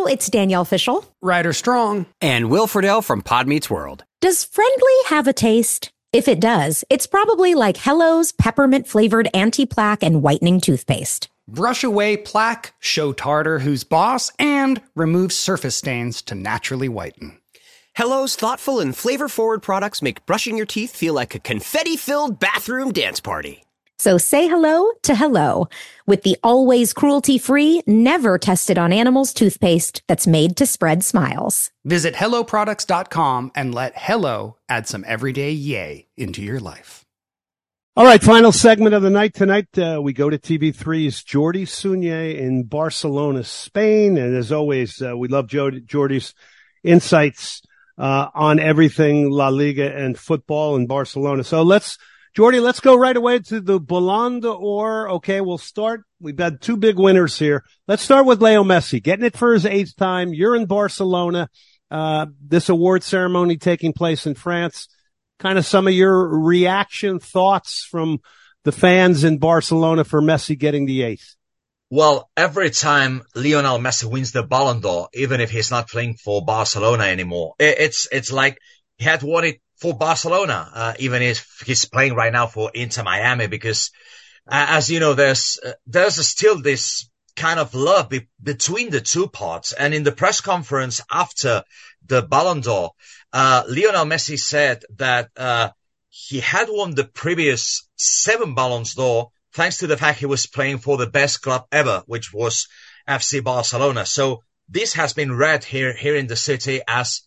it's Danielle Fishel. Ryder Strong. And Will Friedle from Pod Meets World. Does Friendly have a taste? If it does, it's probably like Hello's peppermint-flavored anti-plaque and whitening toothpaste. Brush away plaque, show tartar who's boss, and remove surface stains to naturally whiten. Hello's thoughtful and flavor-forward products make brushing your teeth feel like a confetti-filled bathroom dance party. So say hello to Hello with the always cruelty-free, never tested on animals toothpaste that's made to spread smiles. Visit HelloProducts.com and let Hello add some everyday yay into your life. All right, final segment of the night tonight. We go to TV3's Jordi Sunyer in Barcelona, Spain. And as always, we love Jordi's insights on everything La Liga and football in Barcelona. So Jordi, let's go right away to the Ballon d'Or. Okay, we'll start. We've got two big winners here. Let's start with Leo Messi, getting it for his 8th time. You're in Barcelona. This award ceremony taking place in France. Kind of some of your reaction thoughts from the fans in Barcelona for Messi getting the 8th. Well, every time Lionel Messi wins the Ballon d'Or, even if he's not playing for Barcelona anymore, it's like he had won it for Barcelona, even if he's playing right now for Inter Miami, because as you know, there's still this kind of love between the two parts. And in the press conference after the Ballon d'Or, Lionel Messi said that he had won the previous 7 Ballons d'Or thanks to the fact he was playing for the best club ever, which was FC Barcelona. So this has been read here in the city as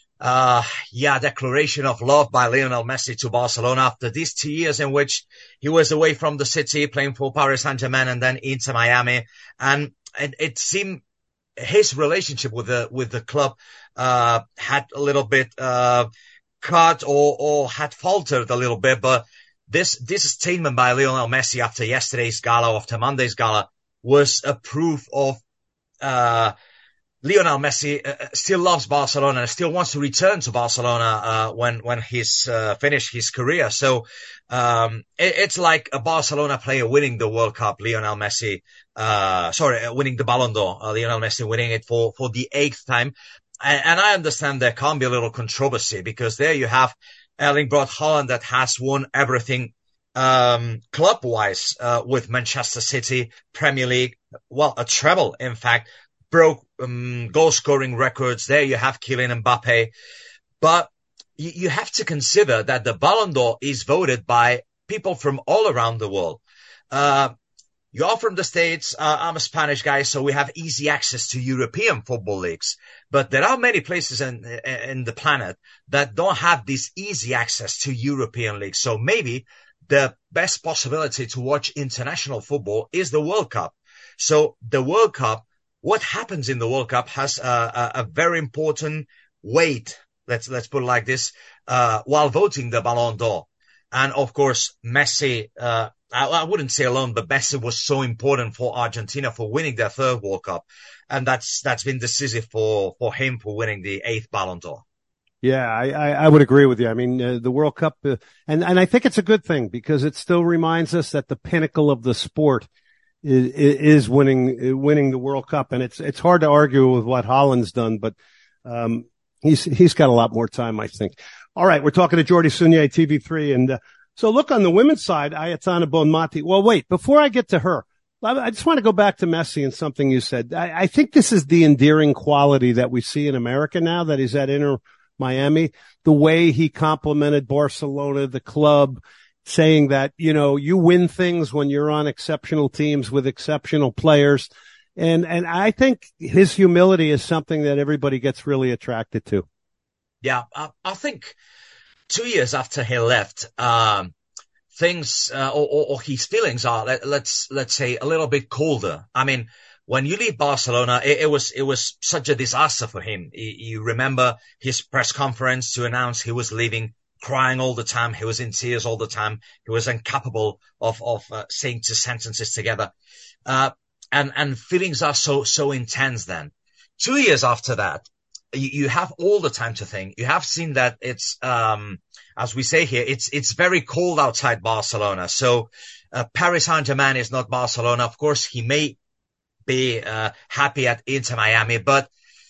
declaration of love by Lionel Messi to Barcelona after these 2 years in which he was away from the city playing for Paris Saint-Germain and then Inter Miami. And it seemed his relationship with the club, had a little bit, cut or had faltered a little bit. But this statement by Lionel Messi after yesterday's gala, after Monday's gala, was a proof of, Lionel Messi still loves Barcelona and still wants to return to Barcelona when he's finished his career. So it's like a Barcelona player winning the World Cup, Lionel Messi winning the Ballon d'Or, Lionel Messi winning it for the 8th time. And I understand there can be a little controversy because there you have Erling Braut Haaland that has won everything club-wise with Manchester City, Premier League, well, a treble, in fact, broke goal-scoring records. There you have Kylian Mbappe. But you have to consider that the Ballon d'Or is voted by people from all around the world. You are from the States. I'm a Spanish guy, so we have easy access to European football leagues. But there are many places in the planet that don't have this easy access to European leagues. So maybe the best possibility to watch international football is the World Cup. So the World Cup, what happens in the World Cup has a very important weight. Let's put it like this, while voting the Ballon d'Or. And of course, Messi, I wouldn't say alone, but Messi was so important for Argentina for winning their 3rd World Cup. And that's been decisive for him for winning the 8th Ballon d'Or. Yeah, I would agree with you. I mean, the World Cup, and I think it's a good thing because it still reminds us that the pinnacle of the sport is winning the World Cup. And it's hard to argue with what Haaland's done, but, he's got a lot more time, I think. All right. We're talking to Jordi Sunyer, TV3. And, so look on the women's side, Ayatana Bonmati. Well, wait, before I get to her, I just want to go back to Messi and something you said. I think this is the endearing quality that we see in America now that he's at Inter Miami, the way he complimented Barcelona, the club, saying that, you win things when you're on exceptional teams with exceptional players. And I think his humility is something that everybody gets really attracted to. Yeah, I think 2 years after he left, things, or his feelings are, let's say, a little bit colder. I mean, when you leave Barcelona, it was such a disaster for him. You remember his press conference to announce he was leaving, crying all the time. He was in tears all the time. He was incapable of saying 2 sentences together. And feelings are so intense then. 2 years after that, you have all the time to think. You have seen that it's, as we say here, it's very cold outside Barcelona. So, Paris Saint-Germain is not Barcelona. Of course, he may be, happy at Inter Miami, but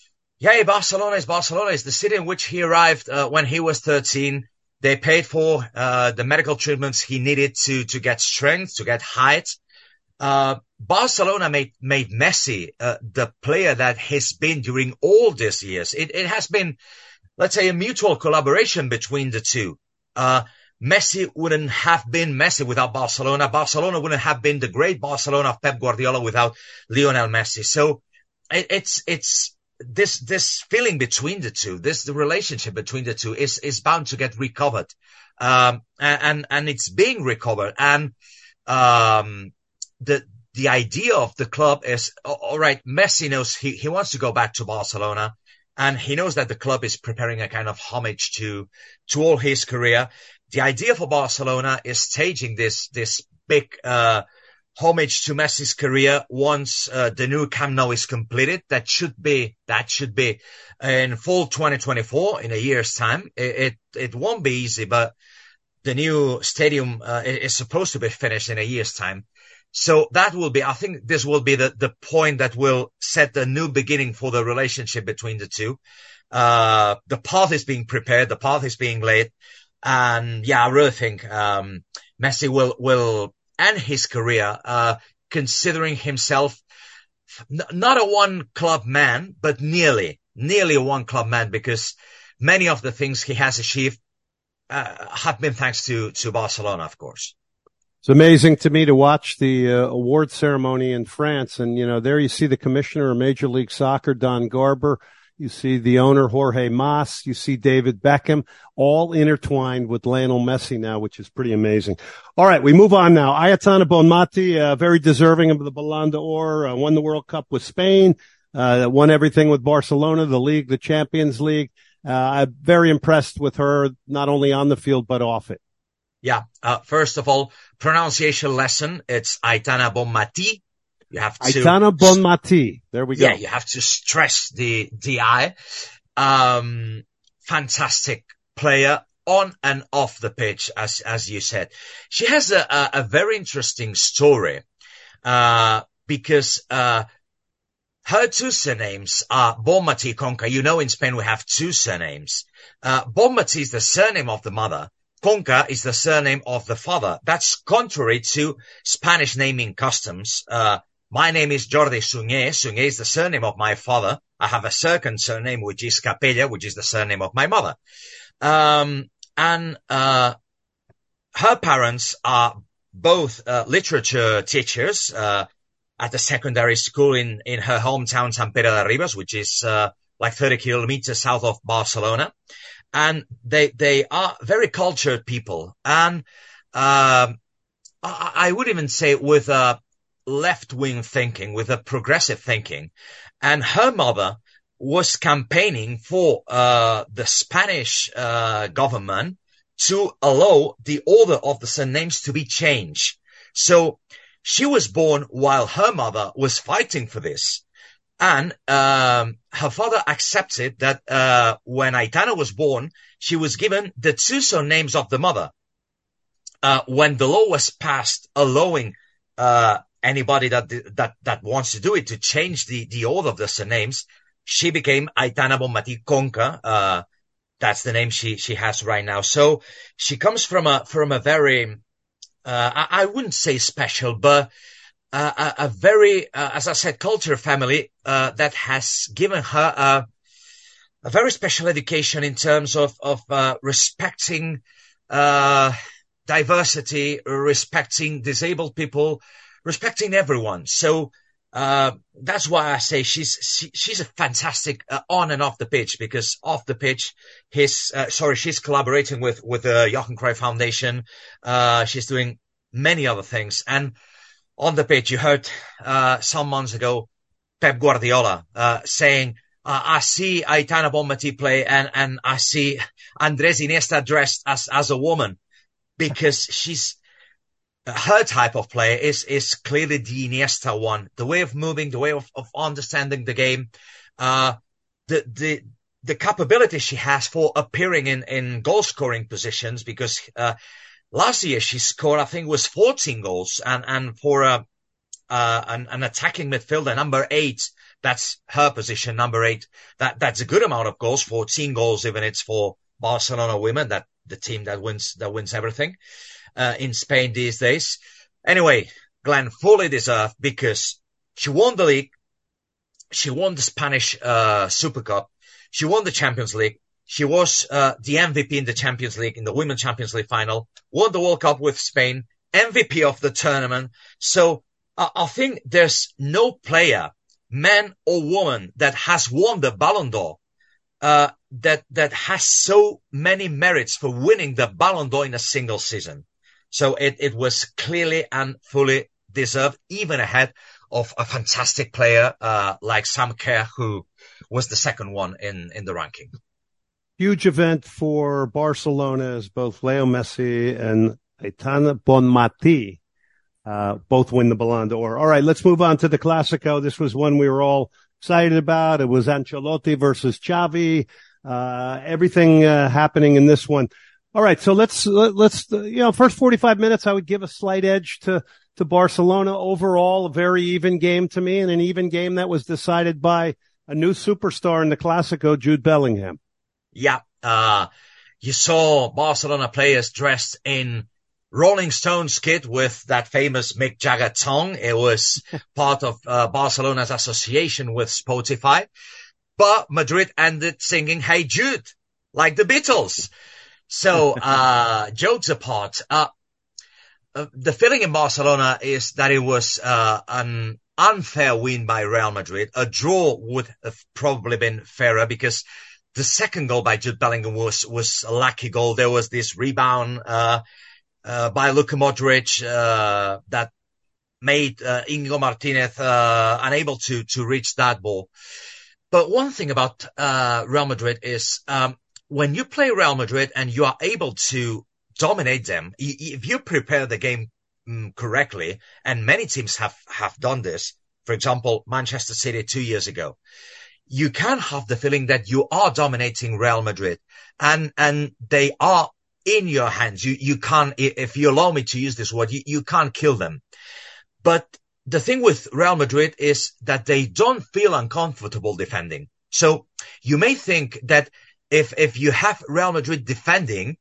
Yeah, Barcelona is Barcelona. It's the city in which he arrived when he was 13. They paid for the medical treatments he needed to get strength, to get height. Barcelona made Messi the player that he's been during all these years. It has been, let's say, a mutual collaboration between the two. Messi wouldn't have been Messi without Barcelona. Barcelona wouldn't have been the great Barcelona of Pep Guardiola without Lionel Messi. So it's this feeling between the two, the relationship between the two is bound to get recovered. And it's being recovered. And, the idea of the club is, all right, Messi knows he wants to go back to Barcelona, and he knows that the club is preparing a kind of homage to all his career. The idea for Barcelona is staging this big, homage to Messi's career once the new Camp Nou is completed. That should be in fall 2024, in a year's time. It won't be easy, but the new stadium is supposed to be finished in a year's time. So that will be, I think this will be the point that will set a new beginning for the relationship between the two. The path is being prepared, the path is being laid. And yeah, I really think Messi will end his career considering himself not a one club man, but nearly a one club man, because many of the things he has achieved have been thanks to Barcelona, of course. It's amazing to me to watch the award ceremony in France. And, you know, there you see the commissioner of Major League Soccer, Don Garber. You see the owner, Jorge Mas. You see David Beckham, all intertwined with Lionel Messi now, which is pretty amazing. All right, we move on now. Aitana Bonmati, very deserving of the Ballon d'Or, won the World Cup with Spain, won everything with Barcelona, the league, the Champions League. I'm very impressed with her, not only on the field, but off it. Yeah. First of all, pronunciation lesson. It's Aitana Bonmati. You have to. Aitana Bonmati. There we go. Yeah, you have to stress the I. Fantastic player on and off the pitch, as you said. She has a very interesting story, because, her two surnames are Bonmati Conca. You know, in Spain we have two surnames. Bonmati is the surname of the mother. Conca is the surname of the father. That's contrary to Spanish naming customs. My name is Jordi Suñé. Suñé is the surname of my father. I have a second surname, which is Capella, which is the surname of my mother. Her parents are both literature teachers at the secondary school in her hometown, Sant Pere de Ribes, which is like 30 kilometers south of Barcelona. And they are very cultured people. And I would even say with a left-wing thinking, with a progressive thinking. And her mother was campaigning for the Spanish government to allow the order of the surnames to be changed. So she was born while her mother was fighting for this. And her father accepted that when Aitana was born, she was given the two surnames of the mother. When the law was passed allowing anybody that wants to do it to change the order of the surnames, she became Aitana Bonmati Conca. That's the name she has right now. So she comes from a very I wouldn't say special, but a very, as I said, cultural family, that has given her a very special education in terms of respecting, diversity, respecting disabled people, respecting everyone. So, that's why I say she's a fantastic, on and off the pitch, because off the pitch, she's collaborating with the Johan Cruyff Foundation. She's doing many other things. And on the pitch, you heard some months ago Pep Guardiola saying, I see Aitana Bonmati play and I see Andrés Iniesta dressed as a woman, because her type of play is clearly the Iniesta one. The way of moving, the way of understanding the game, the capability she has for appearing in goal scoring positions, because last year she scored, I think it was 14 goals, and for an attacking midfielder, number 8 That's her position, number 8. That's a good amount of goals, 14 goals, even it's for Barcelona women, that the team that wins everything, in Spain these days. Anyway, Glenn, fully deserved, because she won the league. She won the Spanish, Super Cup. She won the Champions League. She was, the MVP in the Champions League, in the Women's Champions League final, won the World Cup with Spain, MVP of the tournament. So I think there's no player, man or woman, that has won the Ballon d'Or, that has so many merits for winning the Ballon d'Or in a single season. So it was clearly and fully deserved, even ahead of a fantastic player, like Sam Kerr, who was the second one in the ranking. Huge event for Barcelona, as both Leo Messi and Aitana Bonmatí both win the Ballon d'Or. All right, let's move on to the Clásico. This was one we were all excited about. It was Ancelotti versus Xavi. Everything happening in this one. All right, so let's first 45 minutes, I would give a slight edge to Barcelona. Overall, a very even game to me, and an even game that was decided by a new superstar in the Clásico, Jude Bellingham. Yeah, you saw Barcelona players dressed in Rolling Stones kit with that famous Mick Jagger tongue. It was part of Barcelona's association with Spotify. But Madrid ended singing Hey Jude, like the Beatles. So, jokes apart, the feeling in Barcelona is that it was an unfair win by Real Madrid. A draw would have probably been fairer, because the second goal by Jude Bellingham was a lucky goal. There was this rebound by Luka Modric that made Íñigo Martínez unable to reach that ball. But one thing about Real Madrid is when you play Real Madrid and you are able to dominate them, if you prepare the game correctly, and many teams have done this, for example, Manchester City 2 years ago, you can have the feeling that you are dominating Real Madrid, and they are in your hands. You can't, if you allow me to use this word, you can't kill them. But the thing with Real Madrid is that they don't feel uncomfortable defending. So you may think that if you have Real Madrid defending,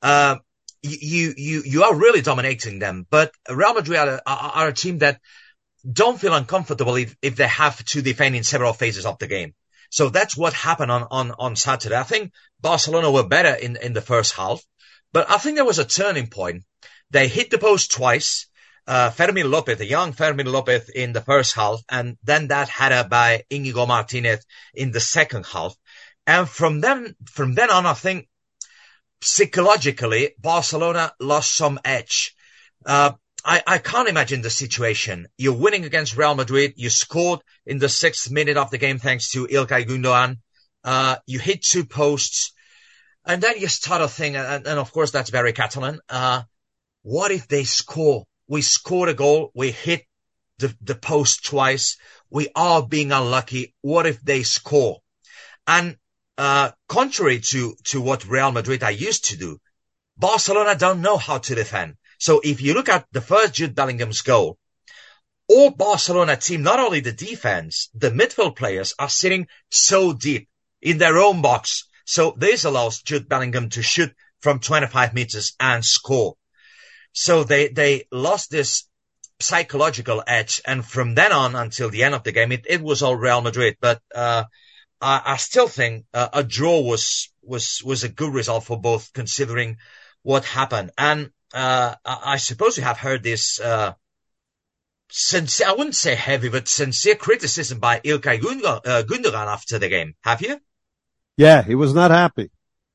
you are really dominating them. But Real Madrid are a team that don't feel uncomfortable if they have to defend in several phases of the game. So that's what happened on Saturday. I think Barcelona were better in the first half, but I think there was a turning point. They hit the post twice. Fermín López, the young Fermín López, in the first half, and then that header by Íñigo Martínez in the second half. And from then on, I think psychologically, Barcelona lost some edge. I can't imagine the situation. You're winning against Real Madrid. You scored in the 6th minute of the game thanks to Ilkay Gundogan. You hit 2 posts. And then you start a thing, and of course that's very Catalan. What if they score? We scored a goal. We hit the post twice. We are being unlucky. What if they score? And contrary to what Real Madrid are used to do, Barcelona don't know how to defend. So if you look at the first Jude Bellingham's goal, all Barcelona team, not only the defense, the midfield players are sitting so deep in their own box. So this allows Jude Bellingham to shoot from 25 meters and score. So they lost this psychological edge. And from then on until the end of the game, it was all Real Madrid. But, I still think a draw was a good result for both, considering what happened. And, I suppose you have heard this, sincere, I wouldn't say heavy, but sincere criticism by Ilkay Gundogan after the game. Have you? Yeah, he was not happy.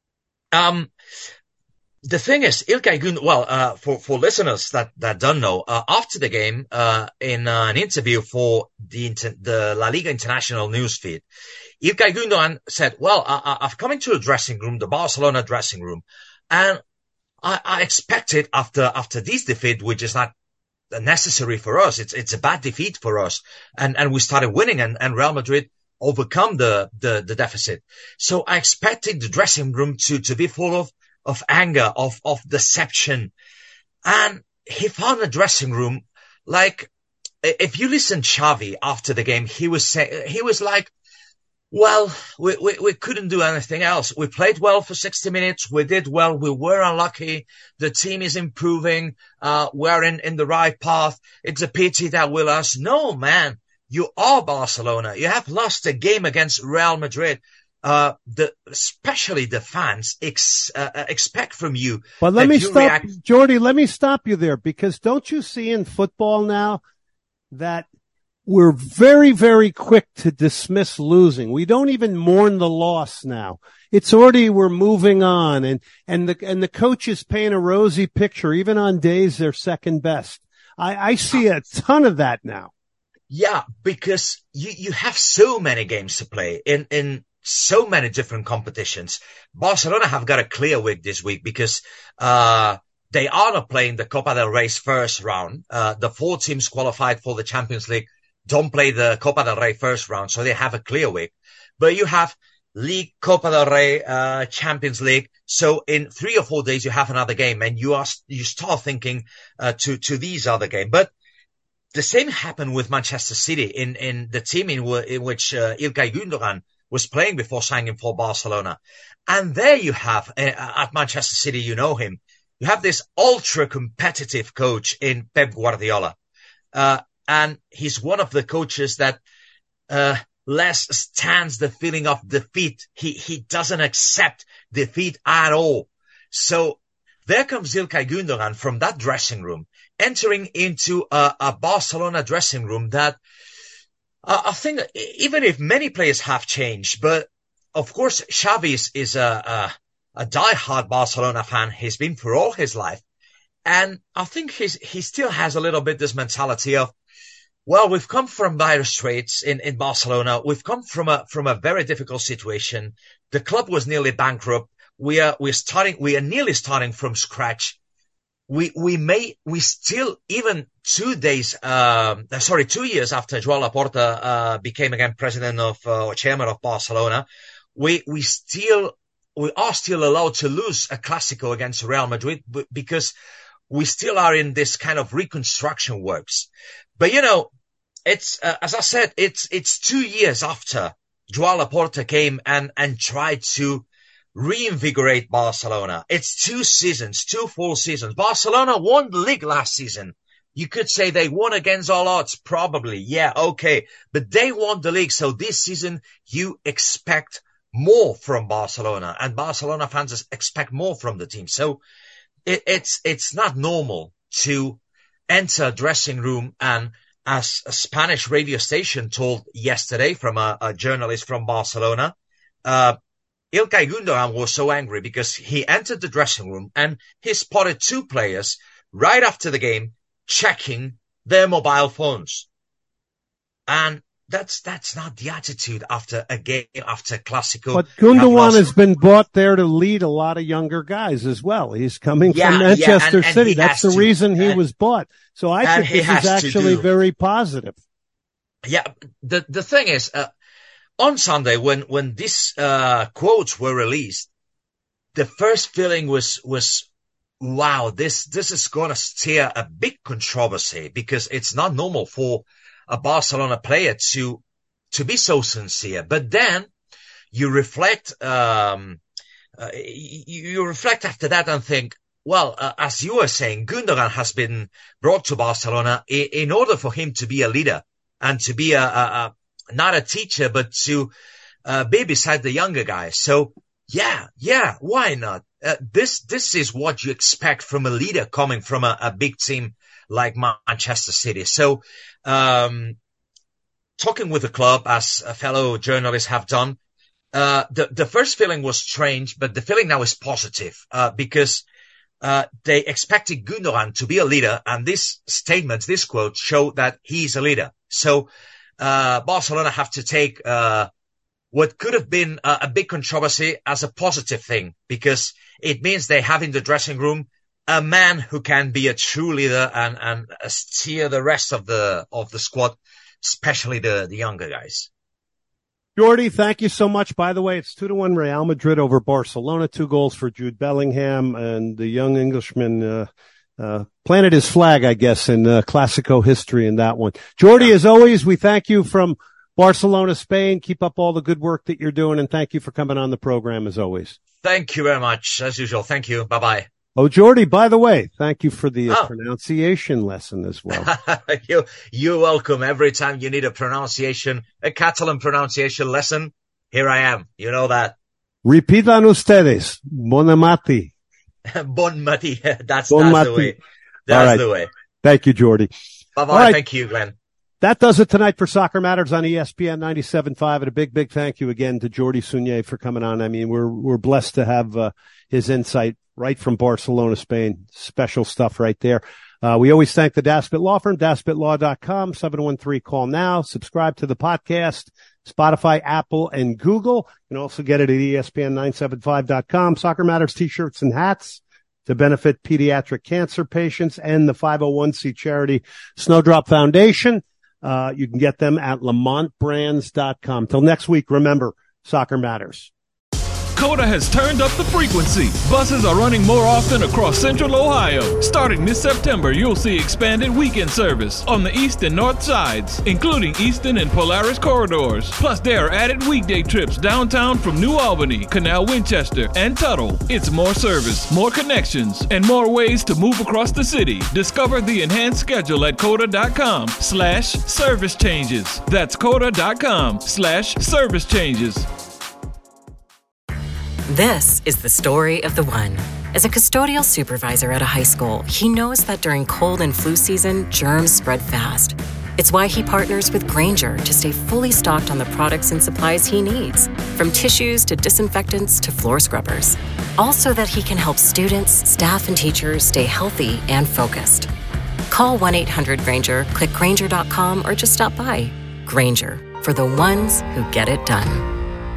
The thing is, Ilkay Gundogan, for listeners that don't know, after the game, in an interview for the La Liga International newsfeed, Ilkay Gundogan said, well, I've come into the dressing room, the Barcelona dressing room, and I expected after this defeat, which is not necessary for us, it's a bad defeat for us, and we started winning, and Real Madrid overcome the deficit. So I expected the dressing room to be full of anger, of deception. And he found a dressing room like if you listen Xavi after the game, he was like, well, we couldn't do anything else. We played well for 60 minutes. We did well. We were unlucky. The team is improving. We're in the right path. It's a pity that we lost. No, man, you are Barcelona. You have lost a game against Real Madrid. Especially the fans expect from you. But let me stop, Jordy, let me stop you there, because don't you see in football now that we're very, very quick to dismiss losing. We don't even mourn the loss now. It's already, we're moving on, and the coach is painting a rosy picture, even on days they're second best. I see a ton of that now. Yeah, because you have so many games to play in so many different competitions. Barcelona have got a clear week this week because, they are not playing the Copa del Rey's first round. The 4 teams qualified for the Champions League don't play the Copa del Rey first round, so they have a clear week. But you have League, Copa del Rey, Champions League. So in 3 or 4 days, you have another game, and you start thinking, to these other games. But the same happened with Manchester City in the team in which, Ilkay Gundogan was playing before signing for Barcelona. And there you have, at Manchester City, you know him. You have this ultra competitive coach in Pep Guardiola. And he's one of the coaches that, less stands the feeling of defeat. He doesn't accept defeat at all. So there comes Ilkay Gundogan from that dressing room, entering into a Barcelona dressing room that, I think even if many players have changed, but of course Xavi is a diehard Barcelona fan. He's been for all his life. And I think he still has a little bit this mentality of, well, we've come from dire straits in Barcelona. We've come from a very difficult situation. The club was nearly bankrupt. We are nearly starting from scratch. We still, even 2 years after Joan Laporta, became again president or chairman of Barcelona, we are still allowed to lose a Clásico against Real Madrid because we still are in this kind of reconstruction works. But it's, as I said, it's 2 years after Joan Laporta came and tried to reinvigorate Barcelona. It's 2 seasons, 2 full seasons. Barcelona won the league last season. You could say they won against all odds, probably. Yeah, okay. But they won the league. So this season, you expect more from Barcelona, and Barcelona fans expect more from the team. So it's not normal to enter a dressing room, and as a Spanish radio station told yesterday from a journalist from Barcelona, Ilkay Gundogan was so angry because he entered the dressing room and he spotted 2 players right after the game checking their mobile phones. And that's not the attitude after a game, after Clásico. But Gundogan has been brought there to lead a lot of younger guys as well. He's coming from Manchester City. That's the reason he was bought. So I think this is actually very positive. Yeah. The thing is, on Sunday, when these quotes were released, the first feeling was, wow, this is gonna steer a big controversy, because it's not normal for a Barcelona player to be so sincere. But then you reflect, you reflect after that and think, well, as you were saying, Gundogan has been brought to Barcelona in order for him to be a leader and to be not a teacher, but to be beside the younger guys. So yeah, why not? This is what you expect from a leader coming from a big team like Manchester City. So, talking with the club, as a fellow journalists have done, the first feeling was strange, but the feeling now is positive, because they expected Gundogan to be a leader, and this statement, this quote, show that he's a leader. So, Barcelona have to take, what could have been a big controversy as a positive thing, because it means they have in the dressing room a man who can be a true leader and steer the rest of the squad, especially the younger guys. Jordy, thank you so much. By the way, it's 2-1 Real Madrid over Barcelona, 2 goals for Jude Bellingham, and the young Englishman, planted his flag, I guess, in Classico history in that one. Jordi, as always, we thank you from Barcelona, Spain. Keep up all the good work that you're doing, and thank you for coming on the program as always. Thank you very much, as usual. Thank you. Bye-bye. Oh, Jordi, by the way, thank you for the pronunciation lesson as well. You're welcome. Every time you need a Catalan pronunciation lesson, here I am. You know that. Repitan ustedes. Bon mati. Bon mati. That's the way. That's the way. Thank you, Jordi. Bye-bye. Right. Thank you, Glenn. That does it tonight for Soccer Matters on ESPN 97.5. And a big thank you again to Jordi Sunyer for coming on. I mean, we're blessed to have his insight right from Barcelona, Spain. Special stuff right there. We always thank the Daspit Law Firm, daspitlaw.com, 713-CALL now. Subscribe to the podcast, Spotify, Apple, and Google. You can also get it at ESPN975.com. Soccer Matters t-shirts and hats to benefit pediatric cancer patients and the 501c charity Snowdrop Foundation. You can get them at lamontbrands.com. Till next week, remember, Soccer Matters. COTA has turned up the frequency. Buses are running more often across central Ohio. Starting this September, you'll see expanded weekend service on the east and north sides, including Easton and Polaris corridors. Plus, there are added weekday trips downtown from New Albany, Canal Winchester, and Tuttle. It's more service, more connections, and more ways to move across the city. Discover the enhanced schedule at COTA.com/service changes. That's COTA.com/service changes. This is the story of the one. As a custodial supervisor at a high school, he knows that during cold and flu season, germs spread fast. It's why he partners with Grainger to stay fully stocked on the products and supplies he needs, from tissues to disinfectants to floor scrubbers. All so that he can help students, staff, and teachers stay healthy and focused. Call 1-800-GRAINGER, click Grainger.com, or just stop by. Grainger, for the ones who get it done.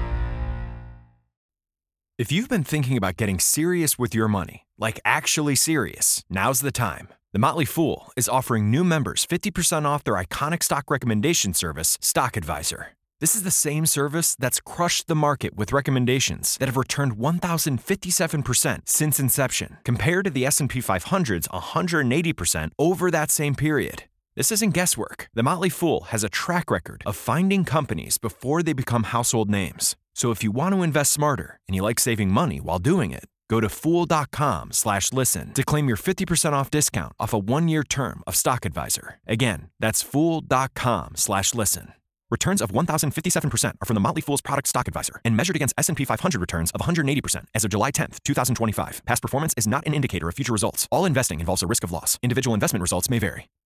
If you've been thinking about getting serious with your money, like actually serious, now's the time. The Motley Fool is offering new members 50% off their iconic stock recommendation service, Stock Advisor. This is the same service that's crushed the market with recommendations that have returned 1,057% since inception, compared to the S&P 500's 180% over that same period. This isn't guesswork. The Motley Fool has a track record of finding companies before they become household names. So if you want to invest smarter and you like saving money while doing it, go to Fool.com/listen to claim your 50% off discount off a 1-year term of Stock Advisor. Again, that's Fool.com/listen. Returns of 1,057% are from the Motley Fool's product Stock Advisor and measured against S&P 500 returns of 180% as of July 10th, 2025. Past performance is not an indicator of future results. All investing involves a risk of loss. Individual investment results may vary.